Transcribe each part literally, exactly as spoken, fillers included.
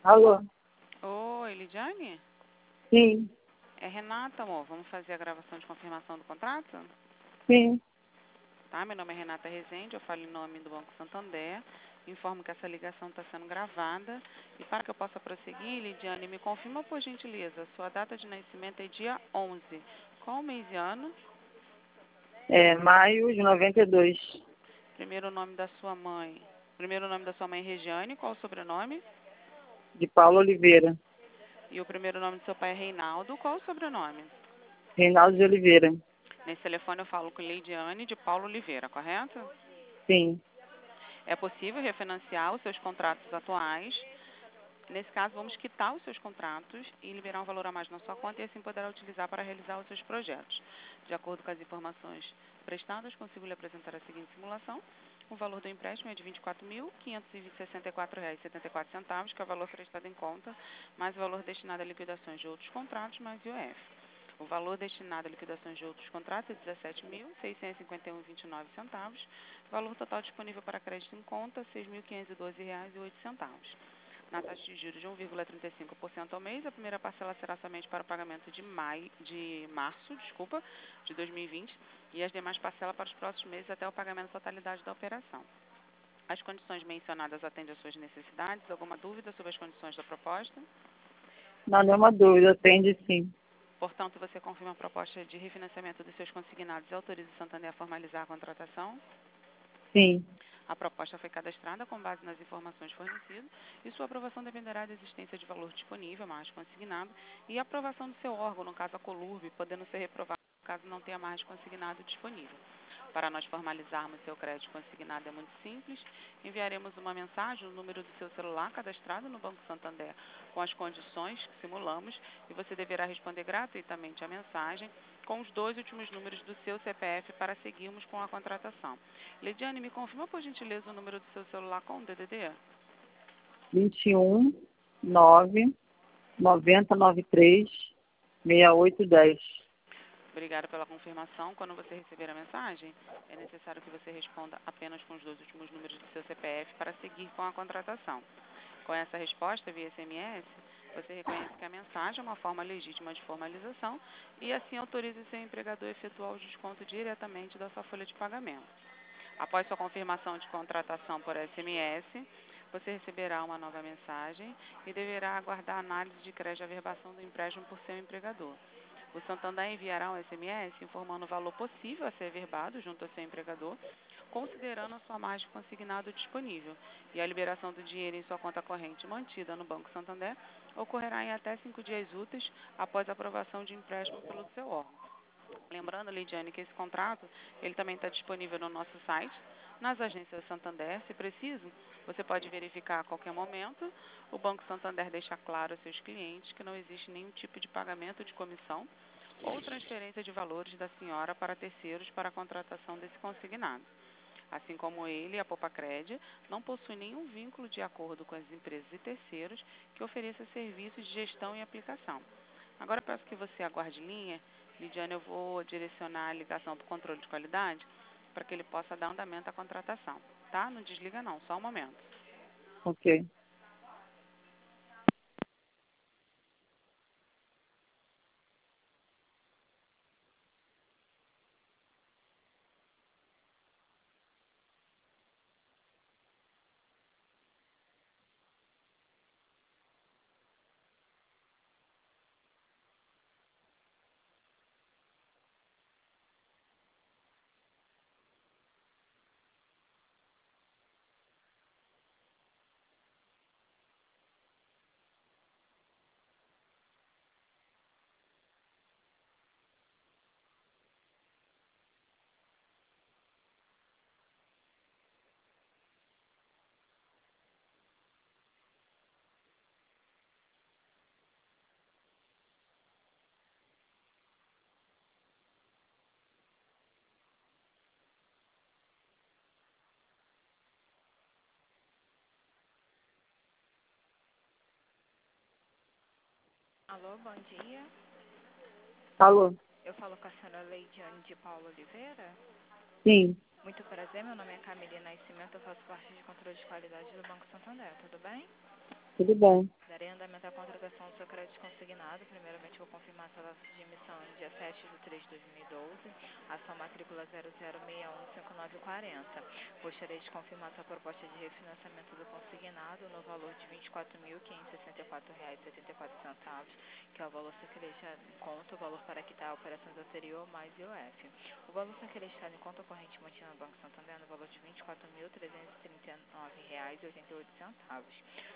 Alô? Oi, Lidiane? Sim, É Renata, amor. Vamos fazer a gravação de confirmação do contrato? sim. Tá, meu nome é Renata Rezende, eu falo em nome do Banco Santander. Informo que essa ligação está sendo gravada. E para que eu possa prosseguir, Lidiane, me confirma por gentileza, sua data de nascimento é dia onze. Qual mês e ano? É maio de noventa e dois. Primeiro nome da sua mãe. Primeiro nome da sua mãe é Regiane, qual o sobrenome? De Paulo Oliveira. E o primeiro nome do seu pai é Reinaldo, qual o sobrenome? Reinaldo de Oliveira. Nesse telefone eu falo com Lidiane de Paulo Oliveira, correto? Sim. É possível refinanciar os seus contratos atuais. Nesse caso, vamos quitar os seus contratos e liberar um valor a mais na sua conta e assim poderá utilizar para realizar os seus projetos. De acordo com as informações prestadas, consigo lhe apresentar a seguinte simulação. O valor do empréstimo é de vinte e quatro mil, quinhentos e sessenta e quatro reais e setenta e quatro centavos, que é o valor prestado em conta, mais o valor destinado a liquidações de outros contratos, mais I O F. O valor destinado a liquidações de outros contratos é dezessete mil, seiscentos e cinquenta e um reais e vinte e nove centavos. Valor total disponível para crédito em conta, seis mil quinhentos e doze reais e oito centavos. Na taxa de juros de um vírgula trinta e cinco por cento ao mês, a primeira parcela será somente para o pagamento de, maio, de março desculpa, de dois mil e vinte e as demais parcelas para os próximos meses até o pagamento da totalidade da operação. As condições mencionadas atendem às suas necessidades? Alguma dúvida sobre as condições da proposta? Não, nenhuma dúvida, atende sim. Portanto, você confirma a proposta de refinanciamento dos seus consignados e autoriza o Santander a formalizar a contratação? Sim. A proposta foi cadastrada com base nas informações fornecidas e sua aprovação dependerá da existência de valor disponível, mais consignado, e a aprovação do seu órgão, no caso a Colurb, podendo ser reprovado caso não tenha mais consignado disponível. Para nós formalizarmos seu crédito consignado é muito simples. Enviaremos uma mensagem no número do seu celular cadastrado no Banco Santander com as condições que simulamos e você deverá responder gratuitamente a mensagem com os dois últimos números do seu C P F para seguirmos com a contratação. Lidiane, me confirma por gentileza o número do seu celular com o D D D? vinte e um, nove, noventa, noventa e três, sessenta e oito, dez. Obrigada pela confirmação. Quando você receber a mensagem, é necessário que você responda apenas com os dois últimos números do seu C P F para seguir com a contratação. Com essa resposta via S M S, você reconhece que a mensagem é uma forma legítima de formalização e assim autoriza o seu empregador a efetuar o desconto diretamente da sua folha de pagamento. Após sua confirmação de contratação por S M S, você receberá uma nova mensagem e deverá aguardar a análise de crédito de averbação do empréstimo por seu empregador. O Santander enviará um S M S informando o valor possível a ser averbado junto ao seu empregador, considerando a sua margem de consignado disponível, e a liberação do dinheiro em sua conta corrente mantida no Banco Santander ocorrerá em até cinco dias úteis após a aprovação de empréstimo pelo seu órgão. Lembrando, Lidiane, que esse contrato ele também está disponível no nosso site, nas agências Santander, se preciso, você pode verificar a qualquer momento. O Banco Santander deixa claro aos seus clientes que não existe nenhum tipo de pagamento de comissão ou transferência de valores da senhora para terceiros para a contratação desse consignado. Assim como ele, a Popacred não possui nenhum vínculo de acordo com as empresas e terceiros que ofereçam serviços de gestão e aplicação. Agora peço que você aguarde em linha. Lidiane, eu vou direcionar a ligação para o controle de qualidade para que ele possa dar andamento à contratação. Tá? Não desliga não, só um momento. Ok. Alô, bom dia. Alô? Eu falo com a senhora Leidiane de Paulo Oliveira. Sim. Muito prazer, meu nome é Camille Nascimento, eu faço parte de controle de qualidade do Banco Santander, tudo bem? Tudo bem. Darei apresentar a contratação do seu crédito consignado. Primeiramente, vou confirmar sua data de emissão no dia sete de três de dois mil e doze, a sua matrícula zero zero seis um cinco nove quatro zero. Gostaria de confirmar sua proposta de refinanciamento do consignado no valor de vinte e quatro mil quinhentos e sessenta e quatro reais e setenta e quatro centavos, que é o valor secretado em conta, o valor para quitar a operações anterior mais I O F. O valor secretado em conta corrente mantido no Banco Santander no valor de vinte e quatro mil trezentos e trinta e nove reais e oitenta e oito centavos.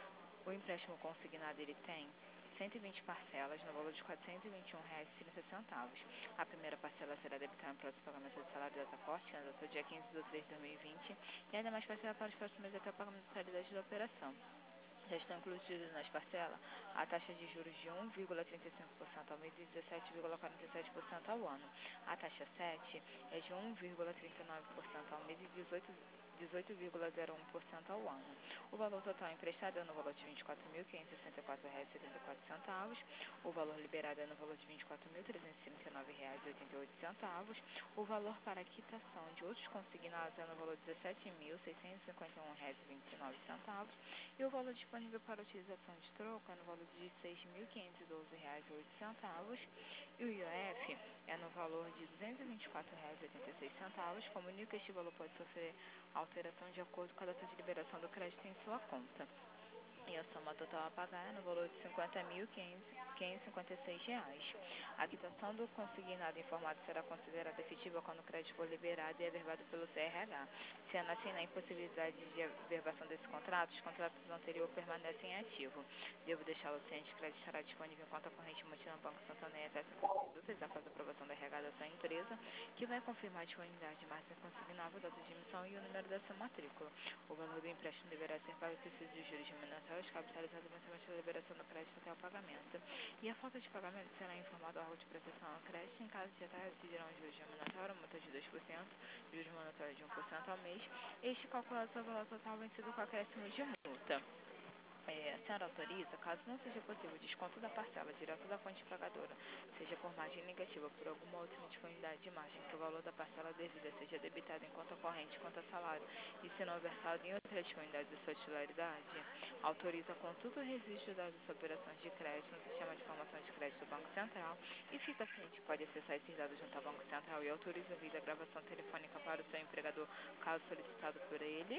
O empréstimo consignado ele tem cento e vinte parcelas no valor de quatrocentos e vinte e um reais e trinta centavos. A primeira parcela será debitada no próximo pagamento do salário da Dataforte, que é até o dia quinze de três de dois mil e vinte, e ainda mais parcela para os próximos meses até o pagamento da totalidade da operação. Já estão incluídos nas parcelas a taxa de juros de um vírgula trinta e cinco por cento ao mês e dezessete vírgula quarenta e sete por cento ao ano. A taxa sete é de um vírgula trinta e nove por cento ao mês e dezoito vírgula zero um por cento ao ano. O valor total emprestado é no valor de vinte e quatro mil quinhentos e sessenta e quatro reais e setenta e quatro centavos. O valor liberado é no valor de vinte e quatro mil trezentos e trinta e nove reais e oitenta e oito centavos. O valor para quitação de outros consignados é no valor de dezessete mil seiscentos e cinquenta e um reais e vinte e nove centavos. E o valor disponível para utilização de troco é no valor de seis mil quinhentos e doze reais e oito centavos. E o I O F é no valor de duzentos e vinte e quatro reais e oitenta e seis centavos. Comunico que este valor pode sofrer alteração de acordo com a data de liberação do crédito em sua conta. E a soma total a pagar é no valor de cinquenta mil quinhentos e cinquenta e seis reais. A quitação do consignado informado será considerada efetiva quando o crédito for liberado e averbado pelo C R H. Sendo assim, na impossibilidade de averbação desse contrato, os contratos anteriores permanecem em ativo. Devo deixá-lo ciente que o crédito estará disponível em conta corrente mantida no Banco Santander até cinquenta minutos após a aprovação da R H da sua empresa, que vai confirmar a disponibilidade de máxima consignável, data de emissão e o número da sua matrícula. O valor do empréstimo deverá ser pago preciso de juros diminutivos, capitalizados mensalmente da liberação do crédito até o pagamento. E a falta de pagamento será informado ao órgão de proteção ao crédito. Em caso de atraso, decidirão juros diminutivos, multa de dois por cento, juros monetários de um por cento ao mês. Este calculado sobre o valor total vencido com acréscimo de multa. É, a senhora autoriza, caso não seja possível o desconto da parcela direto da fonte pagadora, seja por margem negativa ou por alguma outra indisponibilidade de margem, que o valor da parcela devida seja debitado em conta corrente, conta salário, e se não houver saldo em outra disponibilidade de sua titularidade, autoriza a consulta do registro das operações de crédito no sistema de informações de crédito do Banco Central e fica ciente que pode acessar esses dados junto ao Banco Central e autoriza a vida a gravação telefônica para o seu empregador, caso solicitado por ele.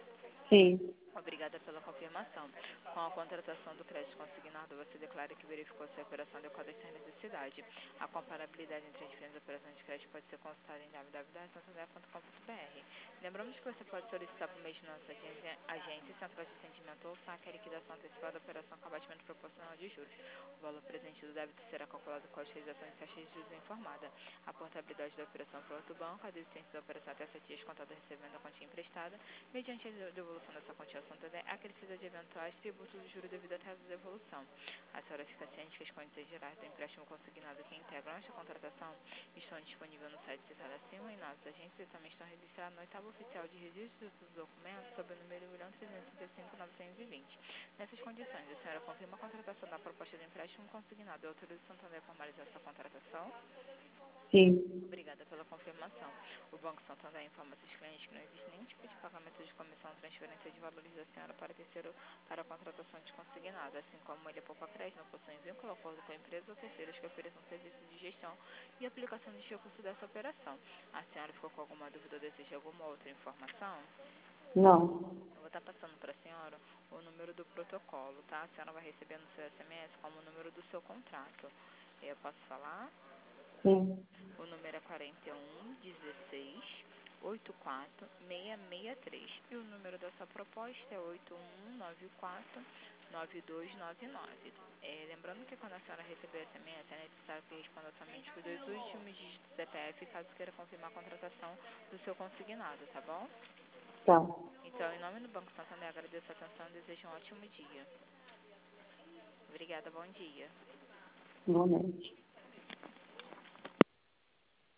Sim. Obrigada pela confirmação. Com a contratação do crédito consignado, você declara que verificou se a operação adequada à sua necessidade. A comparabilidade entre as diferentes operações de crédito pode ser consultada em w w w ponto santander ponto com ponto b r. Lembramos que você pode solicitar por meio de nossa agência, agência central de atendimento ou saque a liquidação antecipada da operação com abatimento proporcional de juros. O valor presente do débito será calculado com a utilização de taxa de juros informada. A portabilidade da operação para outro banco, a desistência da operação até sete dias contada recebendo a quantia emprestada, mediante a devolução dessa quantia ao Santander, acrescida de eventuais tributos de juros devido à atraso da devolução. A senhora fica ciente que as condições gerais do empréstimo consignado que integram esta contratação estão disponíveis no site citado acima e nas agências e também estão registradas no oitavo oficial de registro dos documentos sob o número um milhão trezentos e trinta e cinco mil novecentos e vinte. Nessas condições, a senhora confirma a contratação da proposta de empréstimo consignado e autoriza o Santander a formalizar sua contratação? Sim. Obrigada pela confirmação. O Banco Santander informa seus clientes que não existe nenhum tipo de pagamento de comissão ou transferência de valores da senhora para terceiro para a contratação de consignado, assim como ele poupa crédito, não possui vínculo, acordo com a empresa ou terceiros que ofereçam serviços de gestão e aplicação de recursos dessa operação. A senhora ficou com alguma dúvida ou deseja alguma outra informação? Não. Eu vou estar passando para a senhora o número do protocolo, tá? A senhora vai receber no seu S M S como o número do seu contrato. Eu posso falar? Sim. O número é quarenta e um, dezesseis, oitenta e quatro, seiscentos e sessenta e três. E o número da sua proposta é oito um nove quatro, nove dois nove nove. É, lembrando que quando a senhora receber o S M S, é necessário que responda somente os dois últimos dígitos do C P F, caso queira confirmar a contratação do seu consignado, tá bom? Tá. Então, em nome do Banco Santander, agradeço a atenção e desejo um ótimo dia. Obrigada, bom dia. Igualmente.